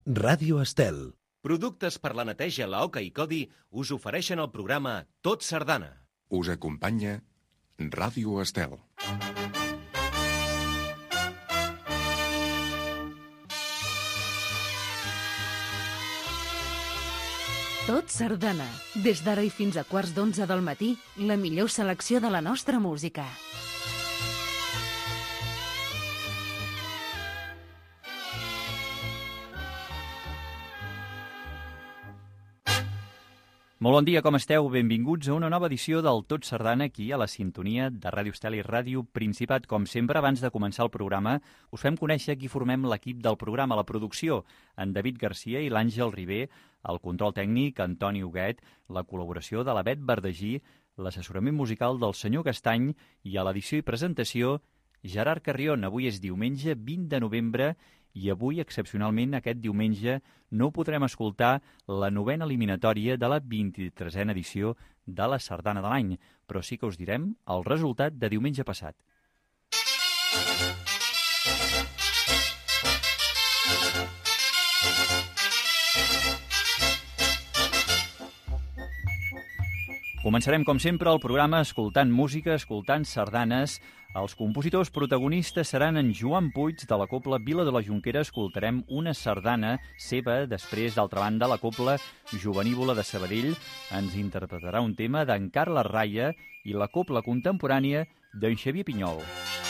Ràdio Estel. Productes per la neteja Laoca i Codi us ofereixen el programa Tot Sardana. Us acompanya Ràdio Estel. Tot Sardana. Des d'ara i fins a 11:15 del matí, la millor selecció de la nostra música. Molt bon dia, com esteu? Benvinguts a una nova edició del Tot Sardana aquí a la sintonia de Ràdio Estel i Ràdio Principat. Com sempre, abans de començar el programa, us fem conèixer qui formem l'equip del programa, la producció, en David Garcia i l'Àngel Ribé, el control tècnic, Antoni Huguet, la col·laboració de la Bet Verdagí, l'assessorament musical del senyor Castany i a l'edició i presentació, Gerard Carrion. Avui és diumenge 20 de novembre i avui, excepcionalment, aquest diumenge, no podrem escoltar la novena eliminatòria de la 23a edició de la Sardana de l'any, però sí que us direm el resultat de diumenge passat. Començarem, com sempre, el programa escoltant música, escoltant sardanes. Els compositors protagonistes seran en Joan Puig, de la cobla Vila de la Jonquera. Escoltarem una sardana seva. Després, d'altra banda, la cobla Jovenívola de Sabadell ens interpretarà un tema d'en Carles Raya i la cobla contemporània d'en Xavier Pinyol.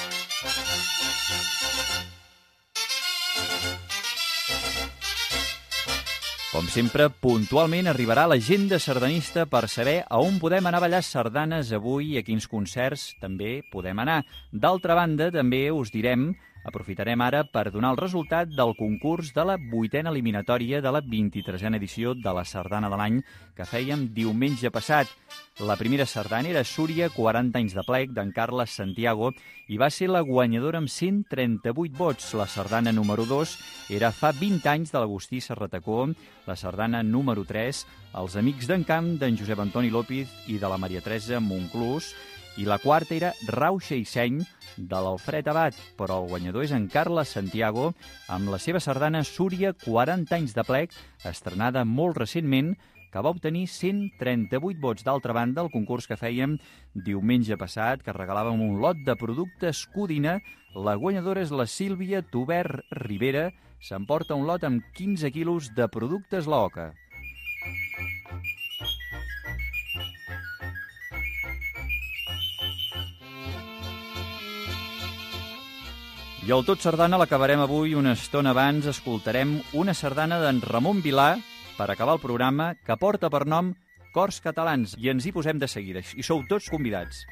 Com sempre, puntualment arribarà l'agenda sardanista per saber a on podem anar a ballar sardanes avui i a quins concerts també podem anar. D'altra banda, també us direm, aprofitarem ara per donar el resultat del concurs de la 8a eliminatòria de la 23a edició de la Sardana de l'any que fèiem diumenge passat. La primera sardana era Súria, 40 anys de plec, d'en Carles Santiago, i va ser la guanyadora amb 138 vots. La sardana número 2 era Fa 20 anys, de l'Agustí Serratacó. La sardana número 3, Els amics d'en Camp, d'en Josep Antoni López i de la Maria Teresa Monclús. I la quarta era Rauxa i Seny, de l'Alfred Abat, però el guanyador és en Carles Santiago, amb la seva sardana Súria, 40 anys de plec, estrenada molt recentment, que va obtenir 138 vots. D'altra banda, el concurs que fèiem diumenge passat, que regalàvem un lot de productes Codina, la guanyadora és la Sílvia Tubert Rivera, s'emporta un lot amb 15 quilos de productes Laoca. I el Tot Sardana l'acabarem avui una estona abans. Escoltarem una sardana d'en Ramon Vilà, per acabar el programa, que porta per nom Cors Catalans, i ens hi posem de seguida, i sou tots convidats.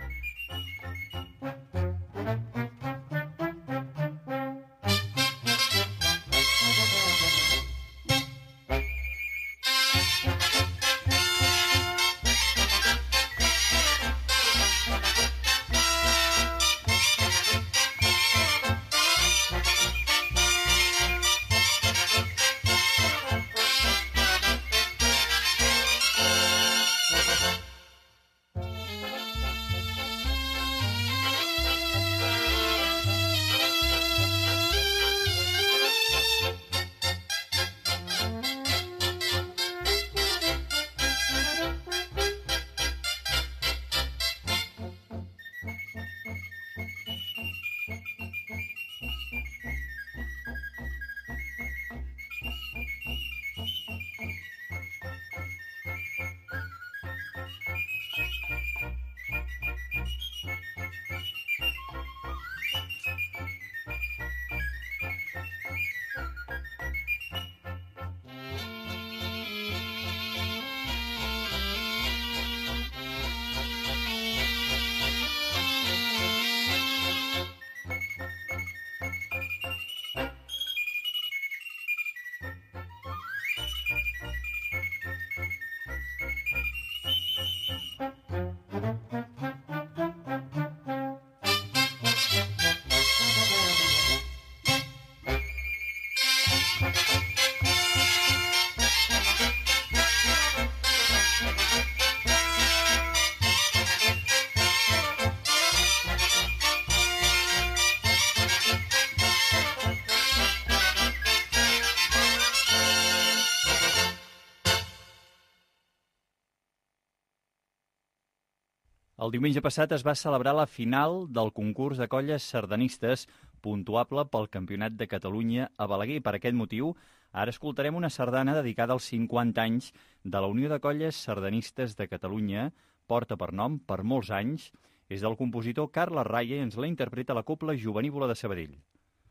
El diumenge passat es va celebrar la final del concurs de colles sardanistes, puntuable pel Campionat de Catalunya a Balaguer. Per aquest motiu, ara escoltarem una sardana dedicada als 50 anys de la Unió de Colles Sardanistes de Catalunya. Porta per nom, per molts anys, és del compositor Carles Raya i ens la interpreta la Cobla Jovenívola de Sabadell.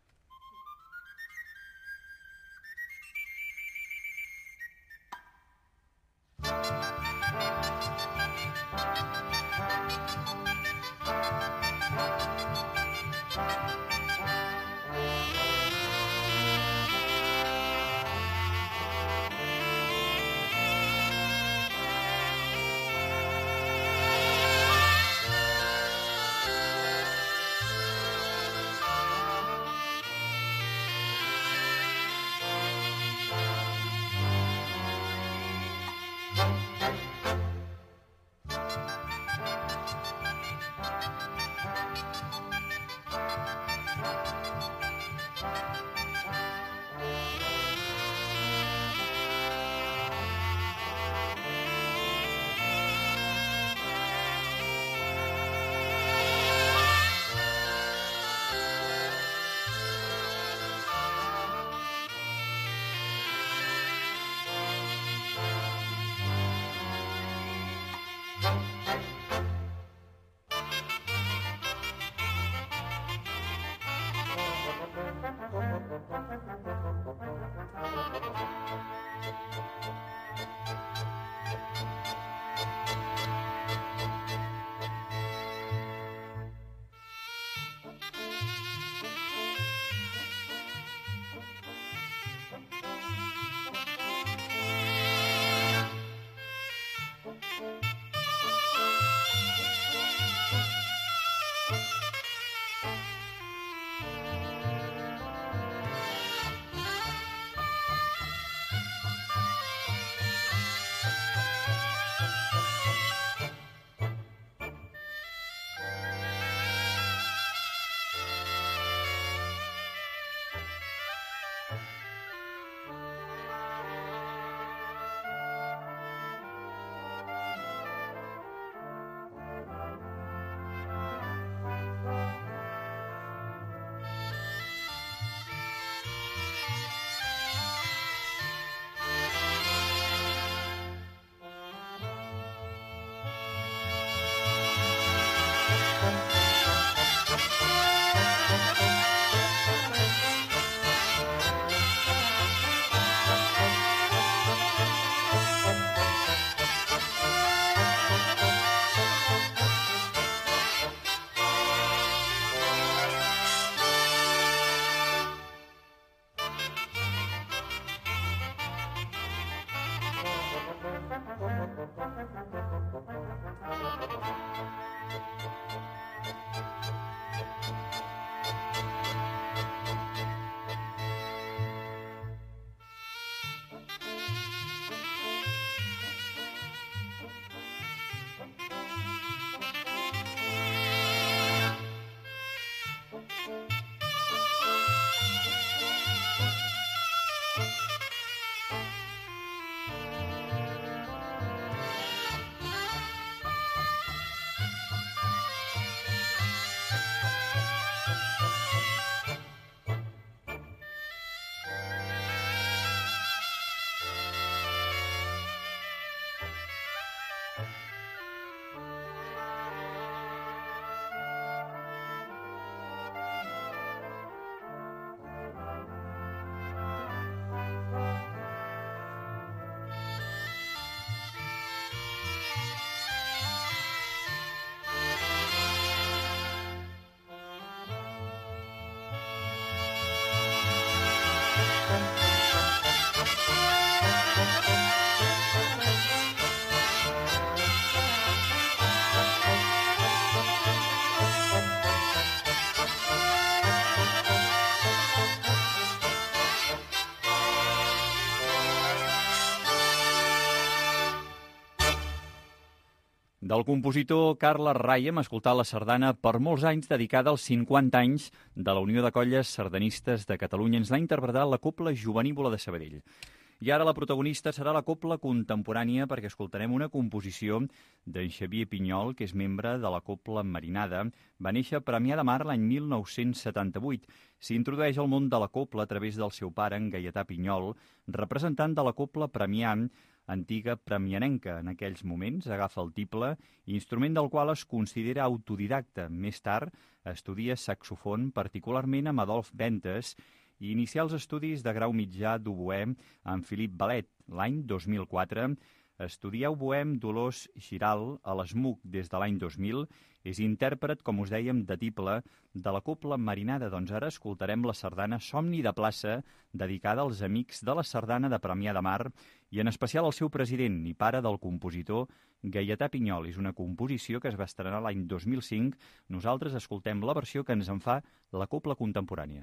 Del compositor Carles Raya hem escoltat la sardana per molts anys dedicada als 50 anys de la Unió de Colles Sardanistes de Catalunya. Ens l'ha interpretat la Cobla Jovenívola de Sabadell. I ara la protagonista serà la cobla contemporània perquè escoltarem una composició d'en Xavier Pinyol, que és membre de la cobla Marinada. Va néixer a Premià de Mar l'any 1978. S'introdueix al món de la cobla a través del seu pare, en Gaietà Pinyol, representant de la cobla Premià, antiga premianenca. En aquells moments agafa el tible, instrument del qual es considera autodidacta. Més tard estudia saxofon, particularment amb Adolf Ventes, i inicià els estudis de grau mitjà d'oboè amb Philippe Ballet. L'any 2004 estudià oboè amb Dolors Giral a l'ESMUC. Des de l'any 2000 és intèrpret, com us dèiem, de tible de la cobla Marinada. Doncs ara escoltarem la sardana Somni de plaça, dedicada als amics de la sardana de Premià de Mar i en especial al seu president i pare del compositor Gaietà Pinyol. És una composició que es va estrenar l'any 2005. Nosaltres escoltem la versió que ens en fa la cobla contemporània.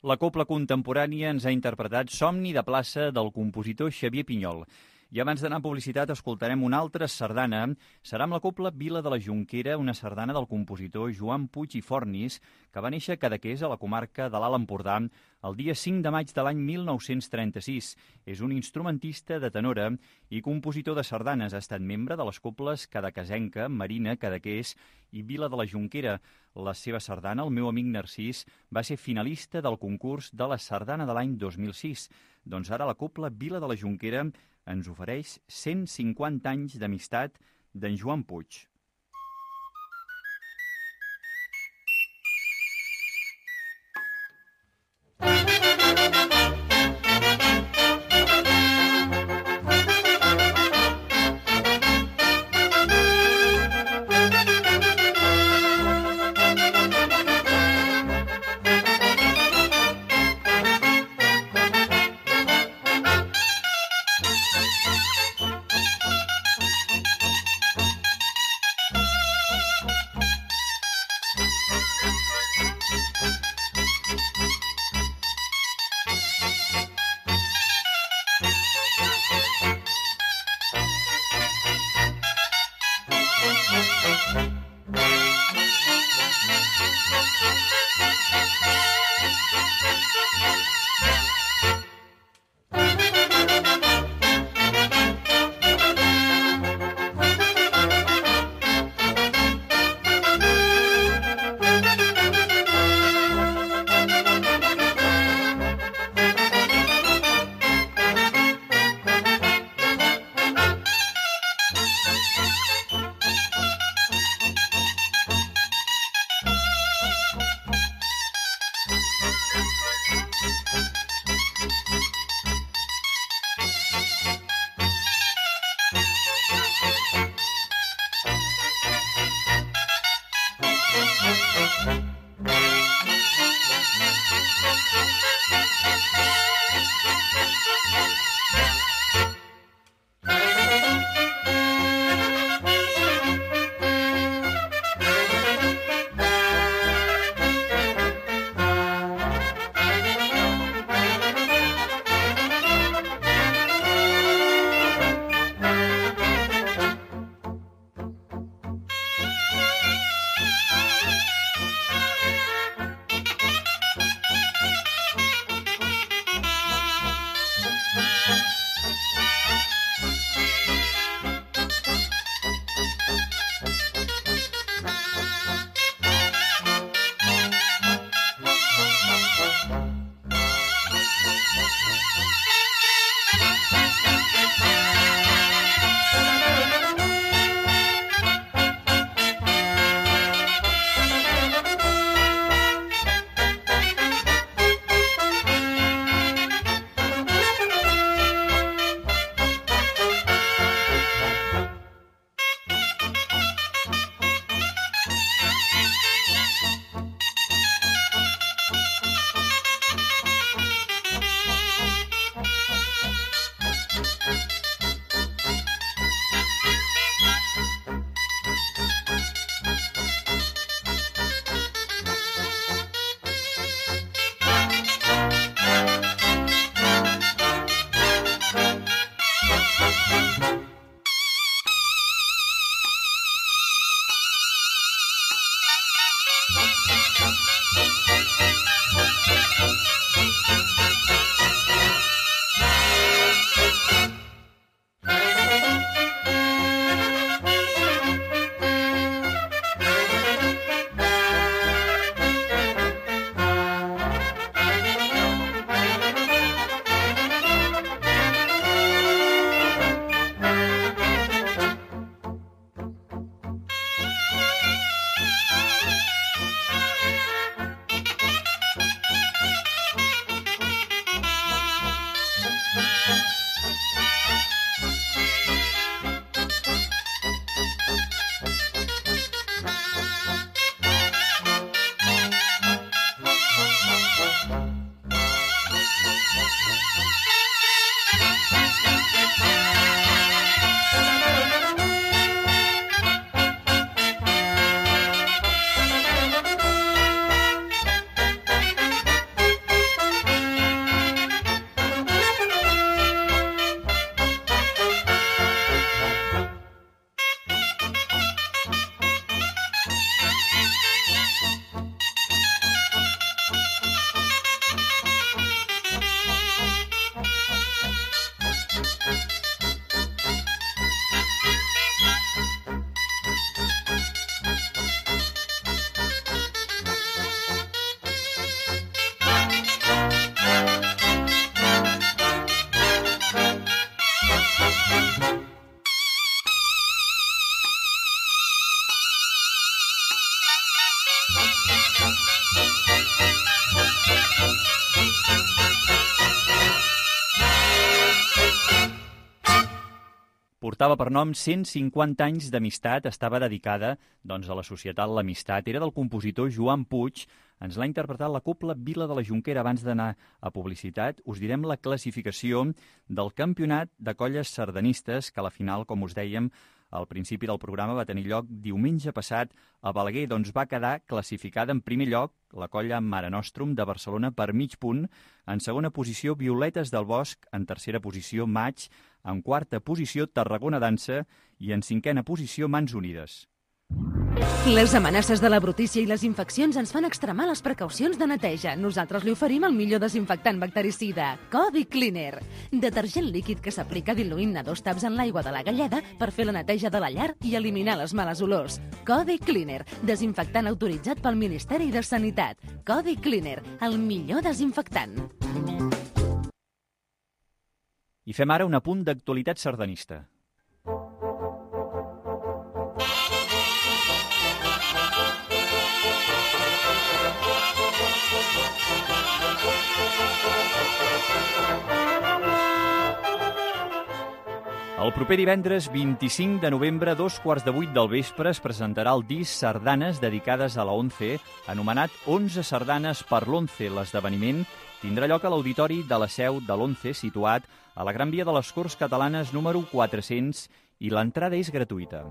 La Cobla Contemporània ens ha interpretat Somni de plaça del compositor Xavier Pinyol. I abans d'anar a publicitat escoltarem una altra sardana. Serà amb la Cobla Vila de la Jonquera, una sardana del compositor Joan Puig i Fornis, que va néixer a Cadaqués, a la comarca de l'Alt Empordà, el dia 5 de maig de l'any 1936. És un instrumentista de tenora i compositor de sardanes. Ha estat membre de les cobles Cadaquesenca, Marina, Cadaqués i Vila de la Jonquera. La seva sardana, El meu amic Narcís, va ser finalista del concurs de la sardana de l'any 2006. Doncs ara la Cobla Vila de la Jonquera ens ofereix 150 anys d'amistat d'en Joan Puig. Portava per nom 150 anys d'amistat, estava dedicada a la societat L'Amistat. Era del compositor Joan Puig, ens l'ha interpretat la Cobla Vila de la Jonquera. Abans d'anar a publicitat, us direm la classificació del campionat de colles sardanistes, que a la final, com us dèiem, al principi del programa va tenir lloc diumenge passat a Balaguer. Va quedar classificada en primer lloc la colla Mare Nostrum de Barcelona per mig punt, en segona posició Violetes del Bosc, en tercera posició Maig, en quarta posició Tarragona Dansa i en cinquena posició Mans Unides. Les amenaces de la brutícia i les infeccions ens fan extremar les precaucions de neteja. Nosaltres li oferim el millor desinfectant bactericida, Codi Cleaner. Detergent líquid que s'aplica diluint-ne 2 taps en l'aigua de la galleda per fer la neteja de la llar i eliminar les males olors. Codi Cleaner, desinfectant autoritzat pel Ministeri de Sanitat. Codi Cleaner, el millor desinfectant. I fem ara un apunt d'actualitat sardanista. El proper divendres 25 de novembre, a 7:15 del vespre, es presentarà el disc Sardanes dedicades a la ONCE, anomenat 11 sardanes per l'ONCE. L'esdeveniment tindrà lloc a l'auditori de la seu de l'ONCE, situat a la Gran Via de les Corts Catalanes número 400, i l'entrada és gratuïta.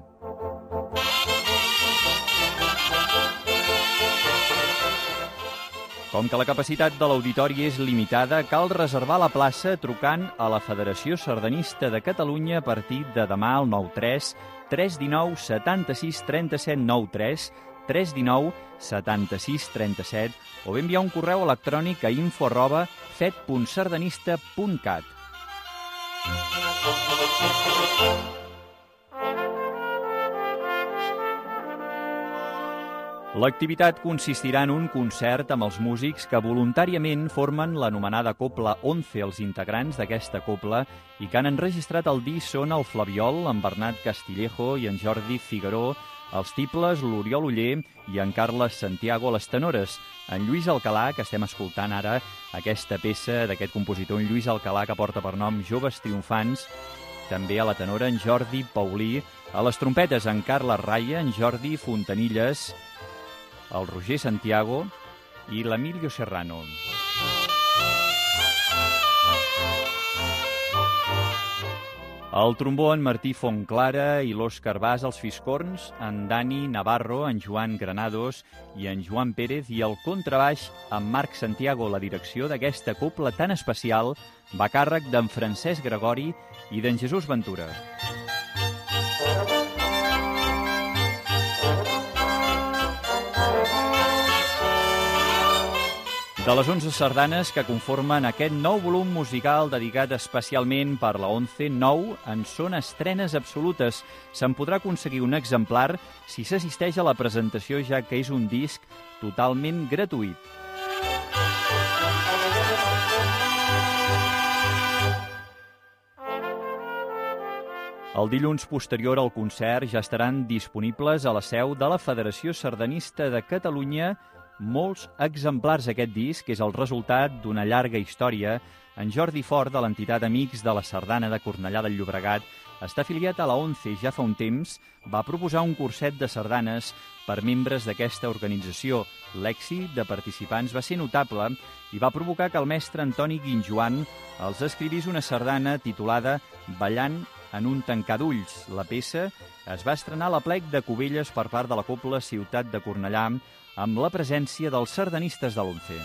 Com que la capacitat de l'auditori és limitada, cal reservar la plaça trucant a la Federació Sardanista de Catalunya a partir de demà al 93 319 76 37 93 319 76 37 o bé enviar un correu electrònic a info@fet.sardanista.cat. L'activitat consistirà en un concert amb els músics que voluntàriament formen l'anomenada Cobla 11. Els integrants d'aquesta cobla i que han enregistrat el disc són el Flabiol, en Bernat Castillejo i en Jordi Figaró, els tibles l'Oriol Oller i en Carles Santiago a les tenores, en Lluís Alcalà, que estem escoltant ara aquesta peça d'aquest compositor, en Lluís Alcalà, que porta per nom Joves Triomfants, també a la tenora en Jordi Paulí, a les trompetes en Carles Raya, en Jordi Fontanilles, el Roger Santiago i l'Emilio Serrano. El trombó en Martí Fontclara i l'Òscar Bas als fiscorns, en Dani Navarro, en Joan Granados i en Joan Pérez, i el contrabaix en Marc Santiago. La direcció d'aquesta cobla tan especial va a càrrec d'en Francesc Gregori i d'en Jesús Ventura. De les 11 sardanes que conformen aquest nou volum musical dedicat especialment per la ONCE, 9 en són estrenes absolutes. Se'n podrà aconseguir un exemplar si s'assisteix a la presentació, ja que és un disc totalment gratuït. El dilluns posterior al concert ja estaran disponibles a la seu de la Federació Sardanista de Catalunya molts exemplars. Aquest disc és el resultat d'una llarga història. En Jordi Fort, de l'entitat Amics de la Sardana de Cornellà del Llobregat, està afiliat a la ONCE. Ja fa un temps va proposar un curset de sardanes per membres d'aquesta organització. L'èxit de participants va ser notable i va provocar que el mestre Antoni Guinjoan els escrivís una sardana titulada Ballant en un tancar d'ulls. La peça es va estrenar a l'Aplec de Cubelles per part de la Cobla Ciutat de Cornellà, amb la presència dels sardanistes de l'ONCE.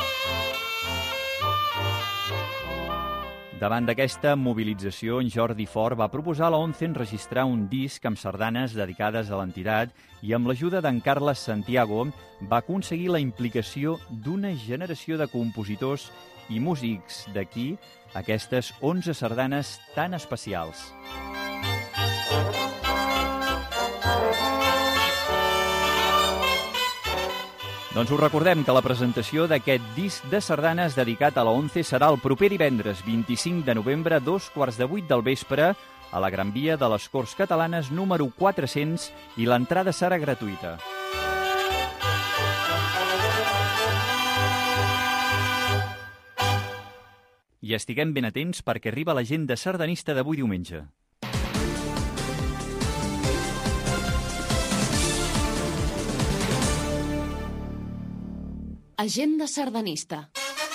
Davant d'aquesta mobilització, en Jordi Fort va proposar a la ONCE enregistrar un disc amb sardanes dedicades a l'entitat i amb l'ajuda d'en Carles Santiago va aconseguir la implicació d'una generació de compositors i músics. D'aquí aquestes 11 sardanes tan especials. Doncs us recordem que la presentació d'aquest disc de sardanes dedicat a la ONCE serà el proper divendres 25 de novembre a 7:15 del vespre a la Gran Via de les Corts Catalanes número 400 i l'entrada serà gratuïta. i estiguem ben atents perquè arriba l'agenda sardanista d'avui diumenge. Agenda sardanista.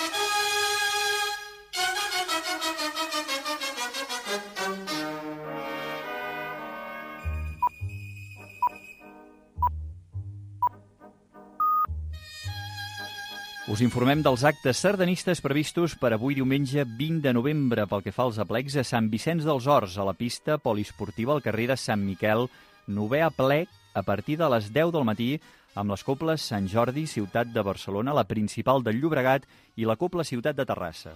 Us informem dels actes sardanistes previstos per avui diumenge 20 de novembre pel que fa als aplecs a Sant Vicenç dels Horts, a la pista poliesportiva al carrer de Sant Miquel, 9è aplec a partir de les 10 del matí amb les coples Sant Jordi, ciutat de Barcelona, la principal del Llobregat i la copla ciutat de Terrassa.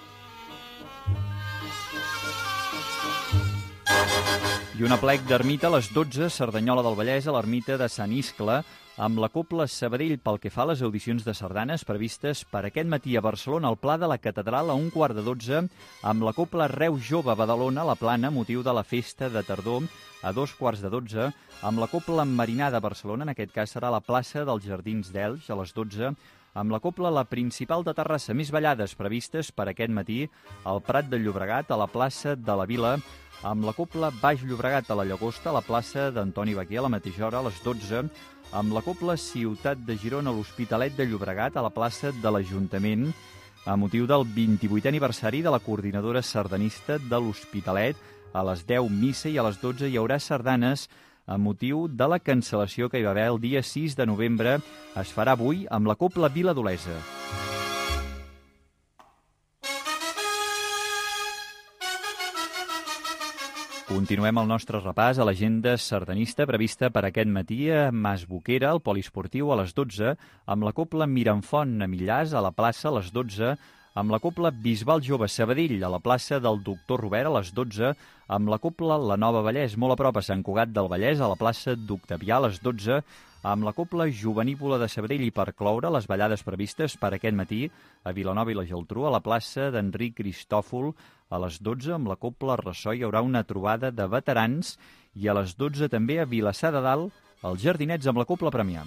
I un aplec d'ermita a les 12, Cerdanyola del Vallès, a l'ermita de Sant Iscle, amb la copla Sabadell pel que fa a les audicions de sardanes previstes per aquest matí a Barcelona al Pla de la Catedral a 11:15, amb la copla Reus Jove a Badalona a la Plana, motiu de la festa de tardor, a 11:15, amb la copla Marinada a Barcelona, en aquest cas serà a la plaça dels Jardins d'Elx a les 12, amb la copla La Principal de Terrassa, més ballades previstes per aquest matí al Prat del Llobregat, a la plaça de la Vila, amb la copla Baix Llobregat a la Llagosta, a la plaça d'Antoni Baquer a la mateixa hora, a les 12, amb la copla Ciutat de Girona a l'Hospitalet de Llobregat, a la plaça de l'Ajuntament, a motiu del 28è aniversari de la coordinadora sardanista de l'Hospitalet. A les 10 missa i a les 12 hi haurà sardanes a motiu de la cancel·lació que hi va haver el dia 6 de novembre. Es farà avui amb la copla Vila d'Olesa. Continuem el nostre repàs a l'agenda sardanista prevista per aquest matí a Mas Boquera, al poliesportiu, a les 12, amb la copla Miramfont a Millàs, a la plaça, a les 12, amb la copla Bisbal Jove Sabadell, a la plaça del Doctor Robert, a les 12, amb la copla La Nova Vallès, molt a prop a Sant Cugat del Vallès, a la plaça d'Octavià, a les 12, amb la copla Jovenívola de Sabadell i per cloure les ballades previstes per aquest matí a Vilanova i la Geltrú, a la plaça d'Enric Cristòfol, a les 12, amb la copla Ressò hi haurà una trobada de veterans i a les 12 també a Vilassar de Dalt, als Jardinets amb la copla Premià.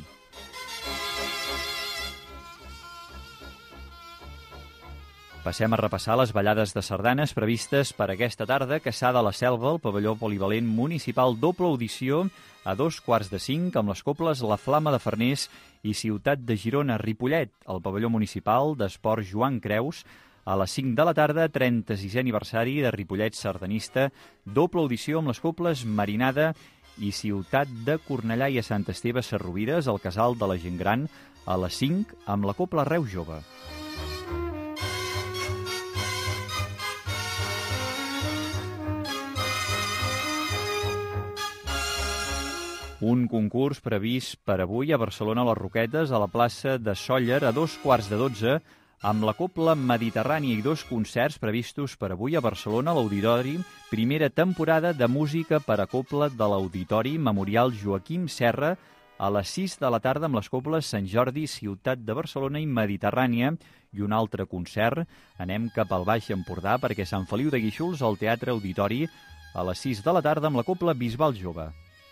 Passem a repassar les ballades de sardanes previstes per aquesta tarda a Cassà de la Selva, el pavelló polivalent municipal, doble audició a 4:45 amb les coples La Flama de Farners i Ciutat de Girona, Ripollet, el pavelló municipal d'esport Joan Creus, a les 5 de la tarda, 36è aniversari de Ripollet sardanista, doble audició amb les coples Marinada i Ciutat de Cornellà i a Sant Esteve Sarrovires, al Casal de la Gent Gran, a les 5 amb la copla Reus Jove. Un concurs previst per avui a Barcelona a les Roquetes, a la plaça de Sóller, a 11:15, amb la copla Mediterrània i 2 concerts previstos per avui a Barcelona a l'Auditori, primera temporada de música per a copla de l'Auditori Memorial Joaquim Serra, a les 6 de la tarda amb les coples Sant Jordi, Ciutat de Barcelona i Mediterrània, i un altre concert. Anem cap al Baix Empordà perquè Sant Feliu de Guíxols, al Teatre Auditori, a les 6 de la tarda amb la copla Bisbal Jove.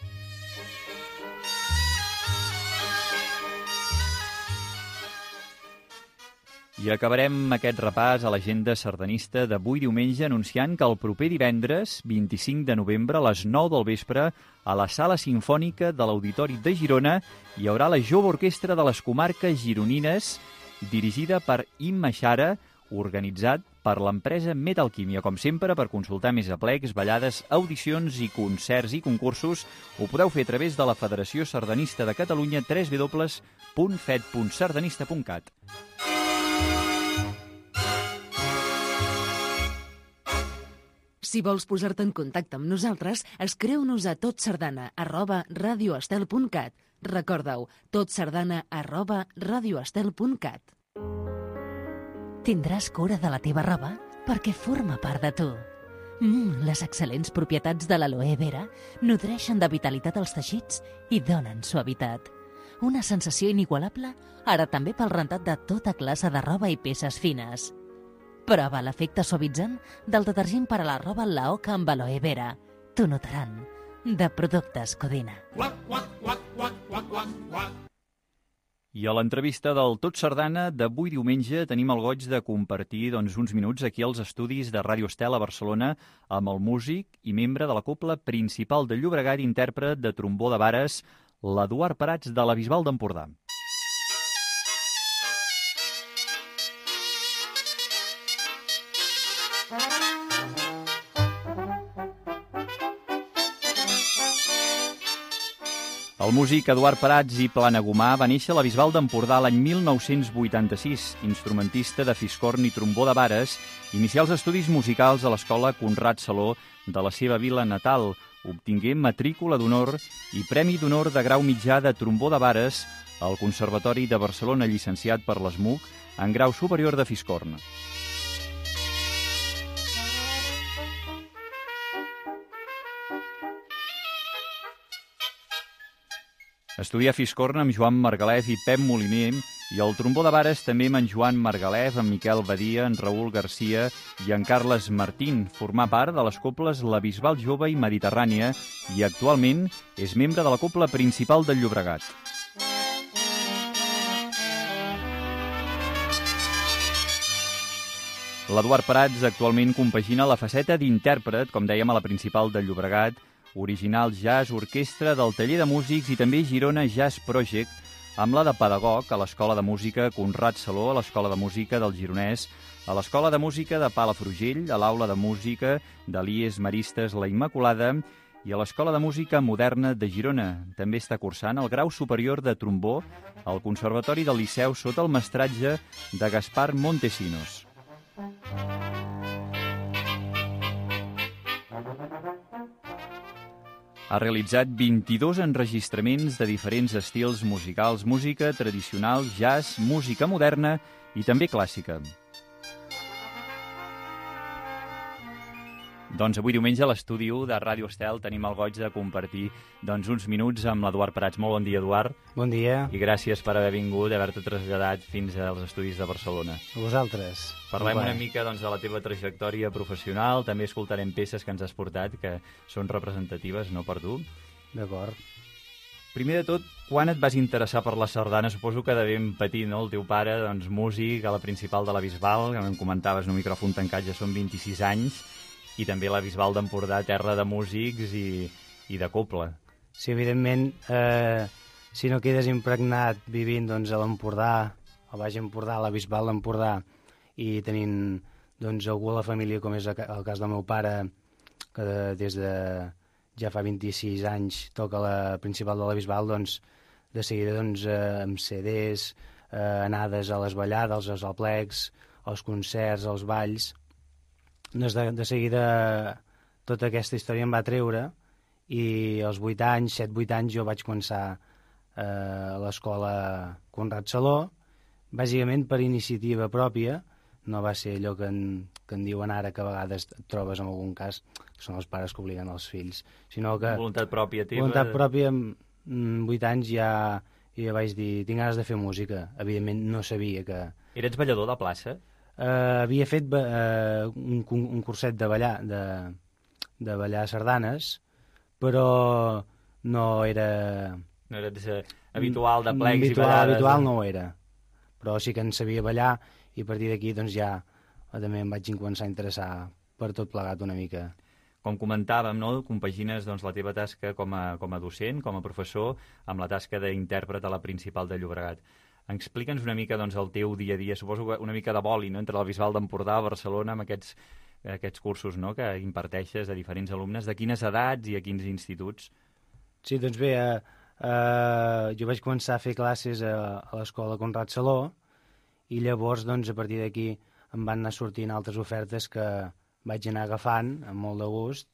I acabarem aquest repàs a l'agenda sardanista d'avui diumenge anunciant que el proper divendres, 25 de novembre, a les 9 del vespre, a la Sala Simfònica de l'Auditori de Girona, hi haurà la Jove Orquestra de les Comarques Gironines, dirigida per Imma Xara, organitzat per l'empresa Metalquímia. Com sempre, per consultar més aplecs, ballades, audicions i concerts i concursos, ho podeu fer a través de la Federació Sardanista de Catalunya, www.fet.sardanista.cat. Si vols posar-te en contacte amb nosaltres, escriu-nos a totsardana@radioestel.cat. Recorda-ho, totsardana@radioestel.cat. Tindràs cura de la teva roba perquè forma part de tu. Les excel·lents propietats de l'aloe vera nodreixen de vitalitat els teixits i donen suavitat. Una sensació inigualable ara també pel rentat de tota classe de roba i peces fines. Prova l'efecte suavitzant del detergent per a la roba La Oca amb aloe vera. T'ho notaran. De Productes Codina. I a l'entrevista del Tot Sardana d'avui diumenge tenim el goig de compartir uns minuts aquí als estudis de Ràdio Estel a Barcelona amb el músic i membre de la cobla principal de Llobregat, intèrpret de trombó de vares, l'Eduard Prats de la Bisbal d'Empordà. El músic Eduard Prats i Planagumà va néixer a la Bisbal d'Empordà l'any 1986, instrumentista de fiscorn i trombó de vares, inicià els estudis musicals a l'escola Conrad Saló de la seva vila natal, obtingué matrícula d'honor i premi d'honor de grau mitjà de trombó de vares al Conservatori de Barcelona, llicenciat per l'ESMUC en grau superior de fiscorn. Estudià fiscorn amb Joan Margalef i Pep Moliner i el trombó de vares també amb en Joan Margalef, en Miquel Badia, en Raül Garcia i en Carles Martín. Formà part de les cobles La Bisbal Jove i Mediterrània i actualment és membre de la cobla principal del Llobregat. L'Eduard Prats actualment compagina la faceta d'intèrpret, com dèiem, a la principal del Llobregat, original jazz, orquestra del taller de músics i també Girona Jazz Project, amb la de pedagog a l'Escola de Música Conrad Saló, a l'Escola de Música del Gironès, a l'Escola de Música de Palafrugell, a l'Aula de Música d'Elies Maristes La Immaculada i a l'Escola de Música Moderna de Girona. També està cursant el grau superior de trombó al Conservatori del Liceu sota el mestratge de Gaspar Montesinos. Ha realitzat 22 enregistraments de diferents estils musicals, música tradicional, jazz, música moderna i també clàssica. Doncs avui diumenge a l'estudi de Ràdio Estel tenim el goig de compartir uns minuts amb l'Eduard Prats. Molt bon dia, Eduard. Bon dia. I gràcies per haver vingut i haver-te traslladat fins als estudis de Barcelona. A vosaltres. Parlem una mica de la teva trajectòria professional, també escoltarem peces que ens has portat, que són representatives, no, per tu. D'acord. Primer de tot, quan et vas interessar per la sardana? Suposo que de ben petit, no? El teu pare, músic a la principal de la Bisbal, que em comentaves en un micròfon tancat, ja són 26 anys, i també la Bisbal d'Empordà, terra de músics i de cobla. Sí, evidentment, si no quedes impregnat vivint a l'Empordà, al Baix Empordà, a la Bisbal d'Empordà, i tenint algú a la família, com és el cas del meu pare, que des de ja fa 26 anys toca la principal de la Bisbal, de seguida amb CDs, anades a les ballades, als aplecs, als concerts, als balls. De seguida tota aquesta història em va treure i als 7-8 anys jo vaig començar a l'escola Conrad Saló, bàsicament per iniciativa pròpia. No va ser allò que en diuen ara, que a vegades et trobes en algun cas, que són els pares que obliguen els fills, sinó que... Voluntat pròpia teva? Voluntat pròpia, amb 8 anys ja vaig dir, tinc ganes de fer música. Evidentment no sabia que... Eres ballador de plaça? Havia fet un curset de ballar sardanes, però no era... No eres habitual de plecs i ballades? Habitual no ho era, però sí que en sabia ballar, i a partir d'aquí ja també em vaig començar a interessar per tot plegat una mica. Com comentàvem, no? Compagines la teva tasca com a docent, com a professor, amb la tasca d'intèrpret a la principal de Llobregat. Explica'ns una mica el teu dia a dia, suposo que una mica de boli, no? Entre la Bisbal d'Empordà, Barcelona, amb aquests cursos, no? Que imparteixes a diferents alumnes. De quines edats i a quins instituts? Sí, doncs bé, jo vaig començar a fer classes a l'escola Conrad Saló i llavors, a partir d'aquí, em van anar sortint altres ofertes que vaig anar agafant amb molt de gust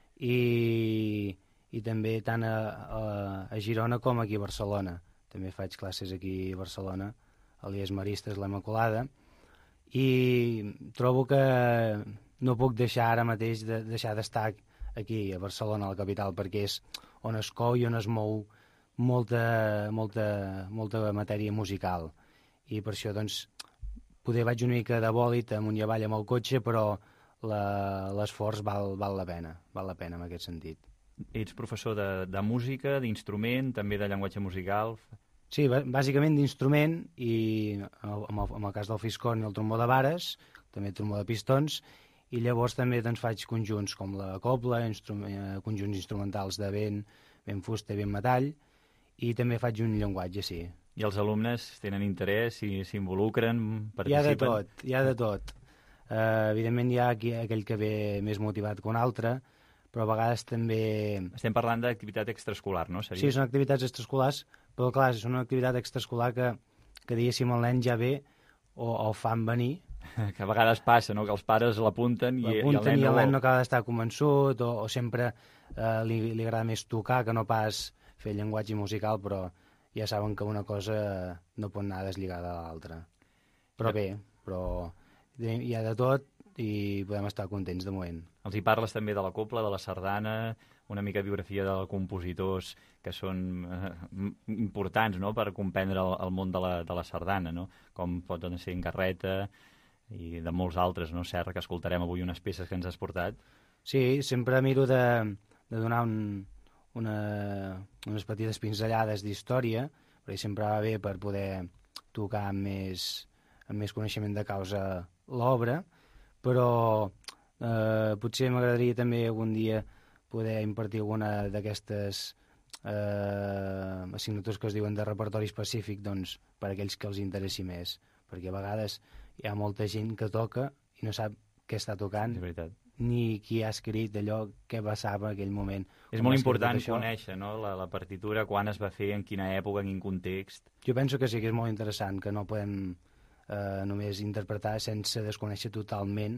i també tant a Girona com aquí a Barcelona. També faig classes aquí a Barcelona, a Elies Maristes La Immaculada, i trobo que no puc deixar ara mateix deixar d'estar aquí a Barcelona, a la capital, perquè és on es cou i on es mou molta matèria musical. I per això, poder vaig una mica de bòlit amunt i avall amb el cotxe, però l'esforç val la pena en aquest sentit. Ets professor de música, d'instrument, també de llenguatge musical? Sí, bàsicament d'instrument i en el cas del fiscorn i el trombó de vares, també trombó de pistons, i llavors també doncs, faig conjunts com la cobla, conjunts instrumentals de vent fusta i vent metall, i també faig un llenguatge, sí. I els alumnes tenen interès, s'involucren, participen? Hi ha de tot. Evidentment hi ha aquell que ve més motivat que un altre, però a vegades també... Estem parlant d'activitat extraescolar, no? Sí, són activitats extraescolars, però clar, és una activitat extraescolar que diguéssim el nen ja ve o fan venir. Que a vegades passa, no?, que els pares l'apunten i el nen no acaba d'estar convençut, o sempre li agrada més tocar que no pas fer llenguatge musical, però ja saben que una cosa no pot anar deslligada de l'altra. Però bé, hi ha de tot i podem estar contents de moment. Els hi parles també de la copla, de la sardana, una mica de biografia de compositors que són importants, no?, per comprendre el món de la sardana, no?, com pot ser en Garreta i de molts altres, no?, Serra, que escoltarem avui unes peces que ens has portat. Sí, sempre miro de donar unes petites pinzellades d'història, perquè sempre va bé per poder tocar amb més coneixement de causa l'obra, però potser m'agradaria també algun dia poder impartir alguna d'aquestes assignatures que es diuen de repertori específic, doncs, per a aquells que els interessi més, perquè a vegades hi ha molta gent que toca i no sap què està tocant, ni qui ha escrit allò, què passava en aquell moment. És molt important conèixer, no?, la partitura, quan es va fer, en quina època, en quin context. Jo penso que sí, que és molt interessant, que no podem només interpretar sense desconèixer totalment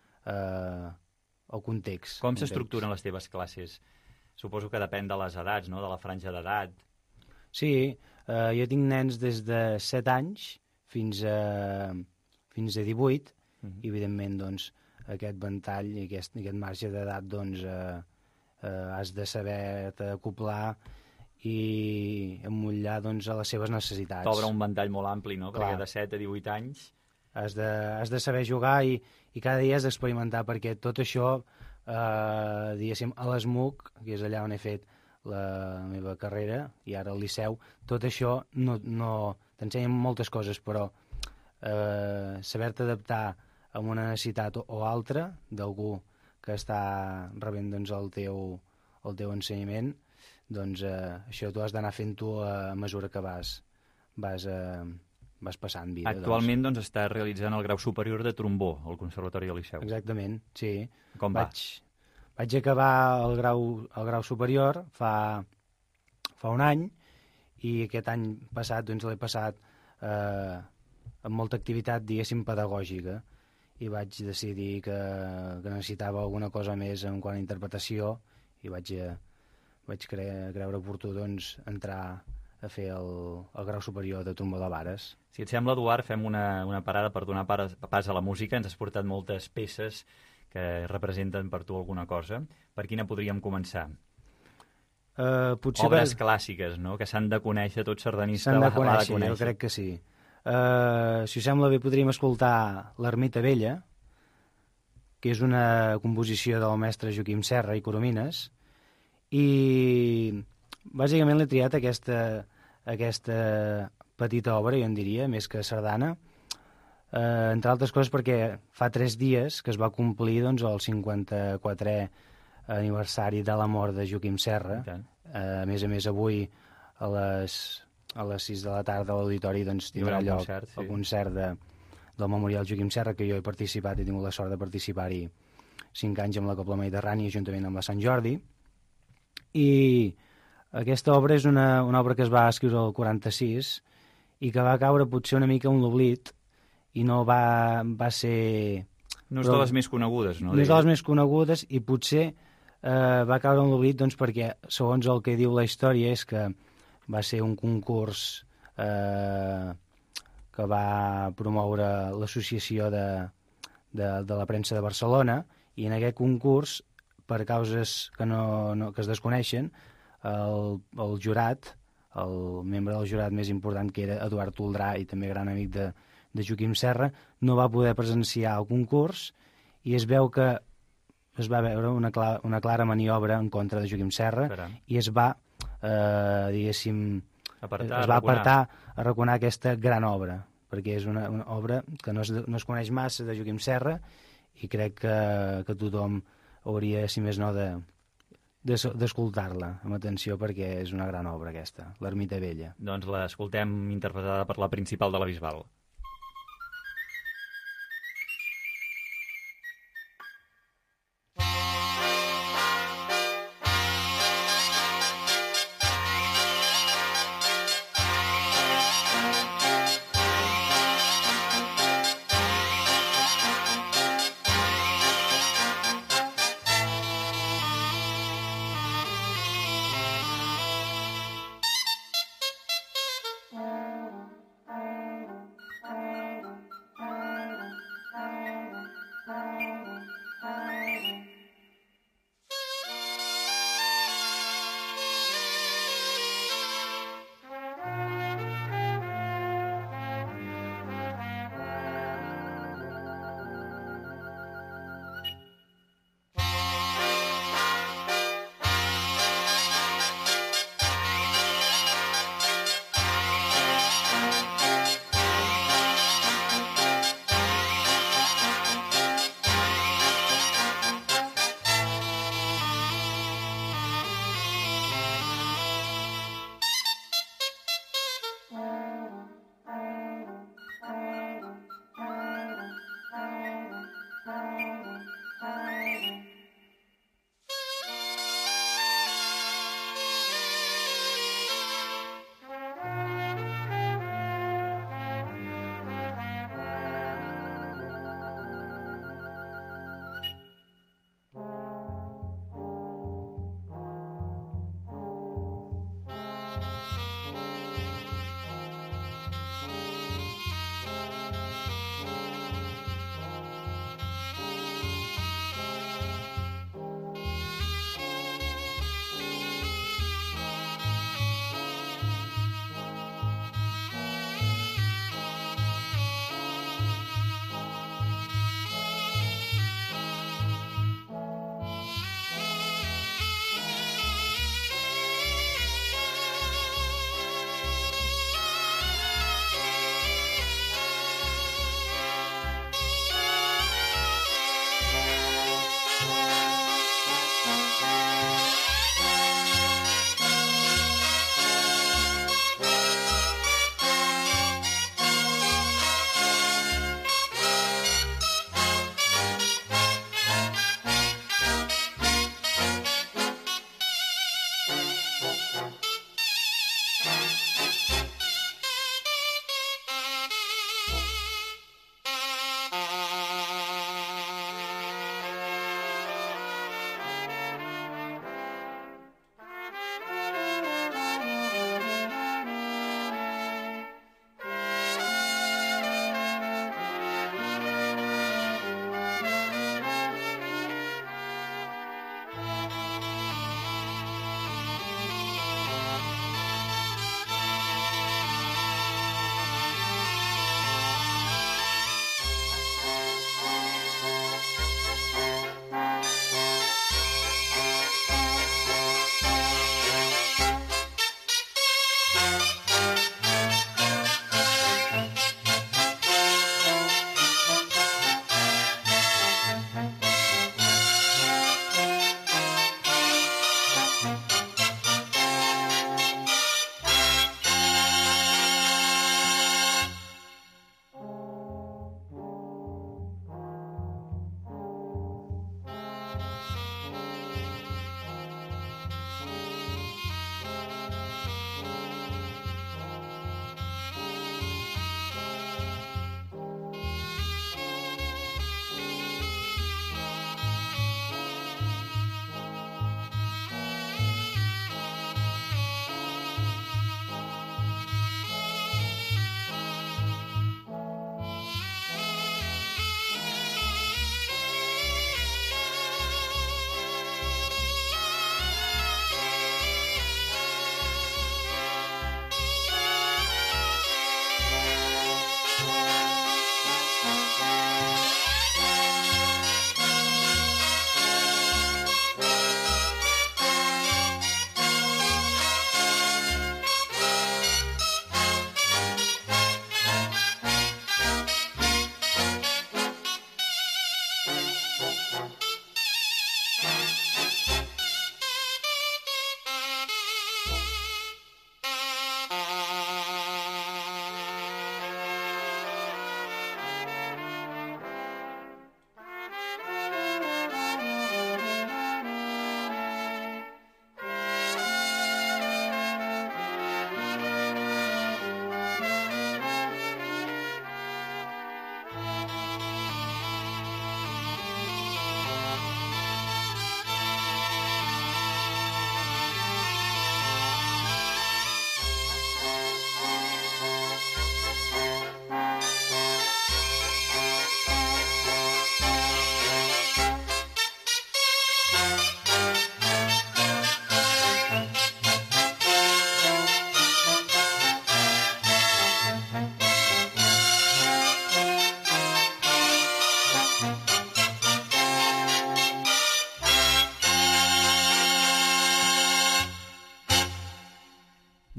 el context. Com s'estructuren les teves classes? Suposo que depèn de les edats, no?, de la franja d'edat. Sí, jo tinc nens des de 7 anys fins a 18, i evidentment, doncs, aquest ventall i aquest marge d'edat, doncs, has de saber-te acoplar i emmotllar, doncs, a les seves necessitats. T'obre un ventall molt ampli, no?, perquè de 7 a 18 anys... Has de saber jugar i cada dia has d'experimentar, perquè tot això, diguéssim, a l'ESMUC, que és allà on he fet la meva carrera, i ara al Liceu, tot això no t'ensenyen moltes coses, però saber-te adaptar a una necessitat o altra d'algú que està rebent, doncs, el teu ensenyament, doncs això tu has d'anar fent-ho a mesura que vas passant vida. Actualment, doncs, estàs realitzant el grau superior de trombó al Conservatori del Liceu. Exactament, sí. Com va? Vaig acabar el grau superior fa un any, i aquest any passat, doncs, l'he passat amb molta activitat, diguéssim, pedagògica, i vaig decidir que necessitava alguna cosa més en quant a interpretació, i vaig creure oportú, doncs, entrar a fer el grau superior de trombó de vares. Si et sembla, Eduard, fem una parada per donar pas a la música. Ens has portat moltes peces que representen per tu alguna cosa. Per quina podríem començar? Obres clàssiques, no?, que s'han de conèixer, tot sardanista l'ha de conèixer. Jo crec que sí. Si us sembla bé, podríem escoltar l'Ermita Vella, que és una composició del mestre Joaquim Serra i Coromines, i bàsicament l'he triat aquesta petita obra, jo en diria, més que sardana, entre altres coses perquè fa 3 dies que es va complir, doncs, el 54è aniversari de la mort de Joaquim Serra. A més, avui a les 6 de la tarda a l'auditori, doncs, tindrà lloc el concert del Memorial Joaquim Serra, que jo he participat, he tingut la sort de participar-hi 5 anys amb la Cobla Mediterrània, juntament amb la Sant Jordi. I aquesta obra és una obra que es va escriure el 46 i que va caure potser una mica en l'oblit, i no va ser... No és de les més conegudes, no? No és de les més conegudes, i potser va caure en l'oblit, doncs, perquè, segons el que diu la història, és que va ser un concurs que va promoure l'associació de la premsa de Barcelona, i en aquest concurs, per causes que es desconeixen, el jurat, el membre del jurat més important, que era Eduard Toldrà i també gran amic de Joaquim Serra, no va poder presenciar el concurs, i es veu que es va veure una clara maniobra en contra de Joaquim Serra, i es va, diguéssim... es va apartar a raconar aquesta gran obra, perquè és una obra que no es coneix massa de Joaquim Serra i crec que tothom hauria, si més no, d'escoltar-la amb atenció, perquè és una gran obra aquesta, l'Ermita Vella. Doncs l'escoltem interpretada per la principal de la Bisbal.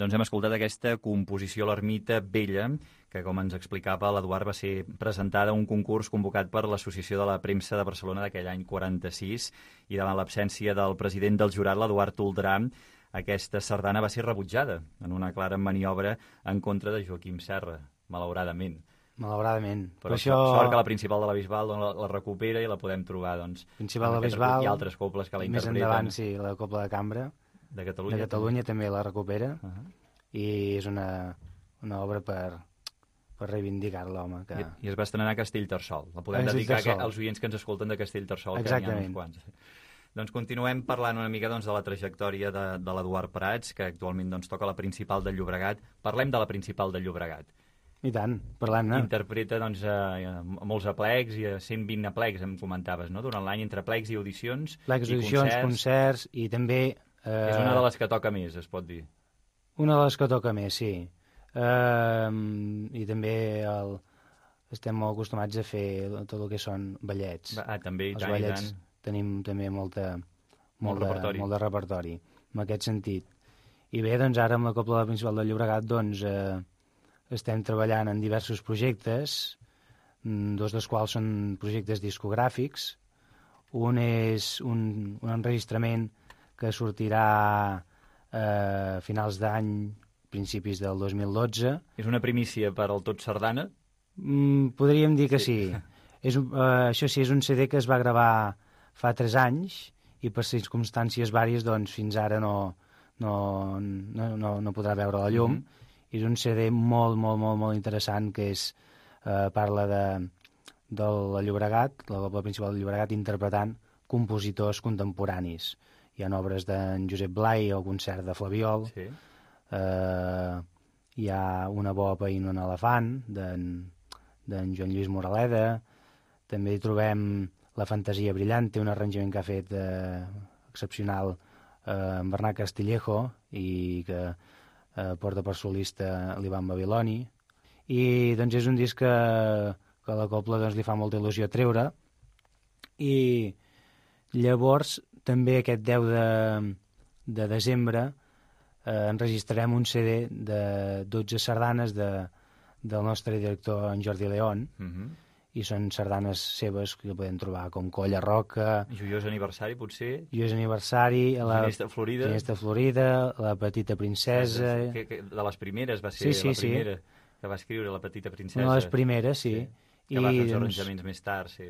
Doncs hem escoltat aquesta composició L'Ermita Vella, que, com ens explicava l'Eduard, va ser presentada a un concurs convocat per l'Associació de la Premsa de Barcelona d'aquell any 46, i davant l'absència del president del jurat, l'Eduard Toldrà, aquesta sardana va ser rebutjada en una clara maniobra en contra de Joaquim Serra, malauradament. Malauradament. Però sort que la Principal de la Bisbal la recupera i la podem trobar, doncs. Principal de la Bisbal. Hi ha altres cobles que la interpreten. Més endavant, sí, la Cobla de Cambra. De Catalunya. De Catalunya també la recupera. I és una obra per reivindicar l'home. Que... I es va estrenar a Castellterçol. La podem dedicar als oients que ens escolten de Castellterçol, que n'hi ha uns quants. Doncs continuem parlant una mica de la trajectòria de l'Eduard Prats, que actualment toca la Principal de Llobregat. Parlem de la Principal de Llobregat. I tant, parlant-ne. Interpreta molts aplecs, i 120 aplecs, em comentaves, no? Durant l'any, entre aplecs i audicions, concerts, i també... És una de les que toca més, es pot dir. Una de les que toca més, sí. I també estem molt acostumats a fer tot el que són ballets. També, i els tant, ballets i tant. Tenim també molt de repertori, en aquest sentit. I bé, doncs ara amb la Cobla Principal del Llobregat estem treballant en diversos projectes, dos dels quals són projectes discogràfics. Un és un enregistrament que sortirà a finals d'any, principis del 2012. És una primícia per al Tot Sardana? Podríem dir que sí. Això sí, és un CD que es va gravar fa 3 anys i per circumstàncies vàries doncs, fins ara no podrà veure la llum. És un CD molt, molt, molt, molt interessant que parla de la Llobregat, la Cobla Principal del Llobregat, interpretant compositors contemporanis. Hi ha obres d'en Josep Blai, el concert de Flabiol, sí. Hi ha Una boa païna un elefant, d'en Joan Lluís Moraleda. També hi trobem La fantasia brillante, un arranjament que ha fet excepcional en Bernat Castillejo i que porta per solista l'Ivan Babiloni. I doncs és un disc que a la Cobla doncs, li fa molta il·lusió treure. I llavors també aquest 10 de desembre enregistrarem un CD de 12 sardanes del nostre director, en Jordi León, i són sardanes seves que podem trobar com Colla Roca... Joiós aniversari, potser? Joiós aniversari, la Ginesta Florida, La petita princesa... De les primeres va ser la primera que va escriure, La petita princesa. Una de les primeres, sí. Que va fer els arranjaments més tard, sí.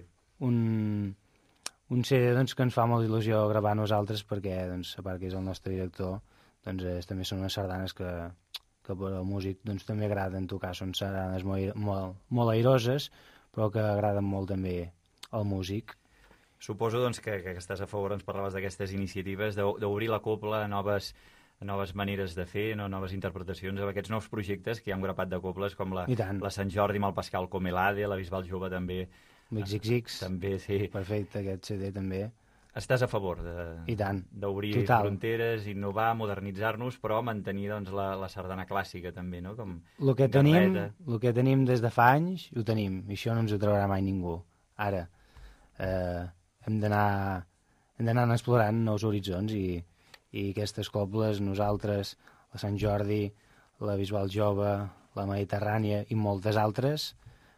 Un CD doncs, que ens fa molta il·lusió gravar nosaltres perquè, doncs, a part que és el nostre director, doncs, també són unes sardanes que per al músic doncs, també agraden tocar. Són sardanes molt airoses, però que agraden molt també al músic. Suposo doncs, que estàs a favor, ens parlaves d'aquestes iniciatives, d'obrir la cobla a noves maneres de fer, noves interpretacions, amb aquests nous projectes, que hi ha un grapat de cobles com la Sant Jordi amb el Pascal Comelade, la Bisbal Jove també. XXX. També, sí. Perfecte, aquest CD també. Estàs a favor d'obrir fronteres, innovar, modernitzar-nos, però mantenir doncs, la sardana clàssica també, no? Com el que tenim des de fa anys, ho tenim, i això no ens ho trobarà mai ningú. Ara, hem d'anar explorant nous horitzons i aquestes cobles, nosaltres, la Sant Jordi, la Bisbal Jove, la Mediterrània i moltes altres,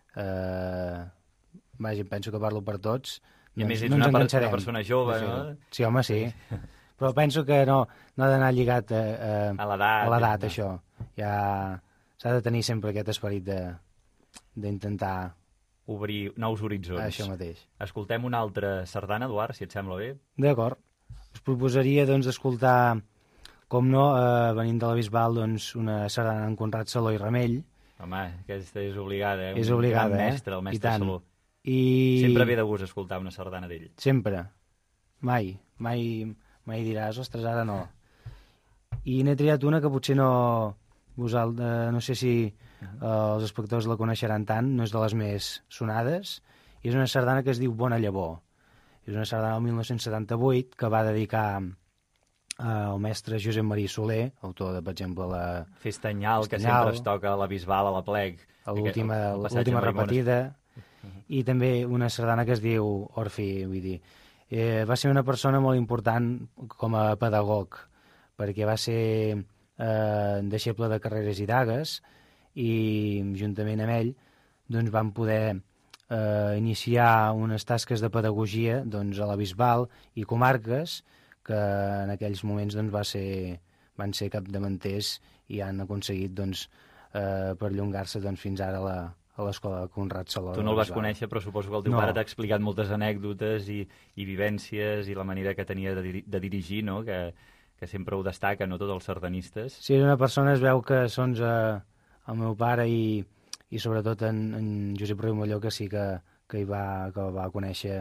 penso que parlo per tots. I a més ets una persona jove, no? Sí, home, sí. Però penso que no ha d'anar lligat a l'edat, això. Ja s'ha de tenir sempre aquest esperit d'intentar obrir nous horitzons. Això mateix. Escoltem una altra sardana, Eduard, si et sembla bé. D'acord. Us proposaria doncs, escoltar, com no, venint de la Bisbal, doncs, una sardana en Conrad Saló i Ramell. Home, aquesta és obligada, És obligada, el mestre Saló. Sempre ve de gust escoltar una sardana d'ell. Sempre. Mai diràs, ostres, ara no. I n'he triat una que potser no sé si els espectadors la coneixeran tant, no és de les més sonades, i és una sardana que es diu Bona Llavor. És una sardana del 1978 que va dedicar al mestre Josep Maria Soler, autor de, per exemple, la Festanyal, que sempre es toca a la Bisbal, a la Plec. L'última repetida. I també una sardana que es diu Orfi, vull dir. Va ser una persona molt important com a pedagog, perquè va ser deixeble de Carreras i Dagues, i juntament amb ell doncs, vam poder iniciar unes tasques de pedagogia doncs, a la Bisbal i comarques que en aquells moments doncs, van ser capdavanters i han aconseguit doncs, perllongar-se doncs, fins ara a l'escola de Conrad Saló. Tu no el vas conèixer, però suposo que el teu pare t'ha explicat moltes anècdotes i vivències i la manera que tenia de dirigir, no? Que sempre ho destaca, no, tots els sardanistes. Sí, una persona es veu que sons el meu pare i sobretot en Josep Riu Molló, que sí que el va conèixer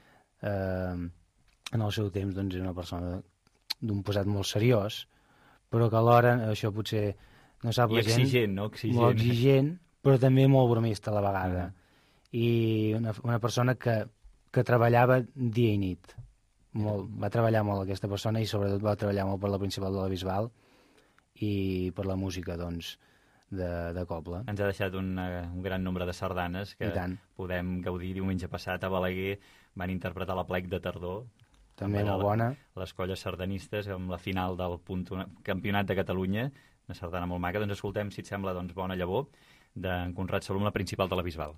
en el seu temps, doncs és una persona d'un posat molt seriós, però que alhora això potser no sap la gent. I exigent, no? Molt exigent, però també molt bromista a la vegada. I una persona que treballava dia i nit. Va treballar molt aquesta persona i sobretot va treballar molt per la Principal de la Bisbal i per la música, doncs, de Cobla. Ens ha deixat un gran nombre de sardanes que podem gaudir. Diumenge passat a Balaguer van interpretar la Plec de Tardor. També molt bona. Les colles sardanistes amb la final del Campionat de Catalunya, una sardana molt maca. Doncs escoltem, si et sembla, doncs, Bona Llavor, d'en Conrad Salom, la Principal de la Bisbal.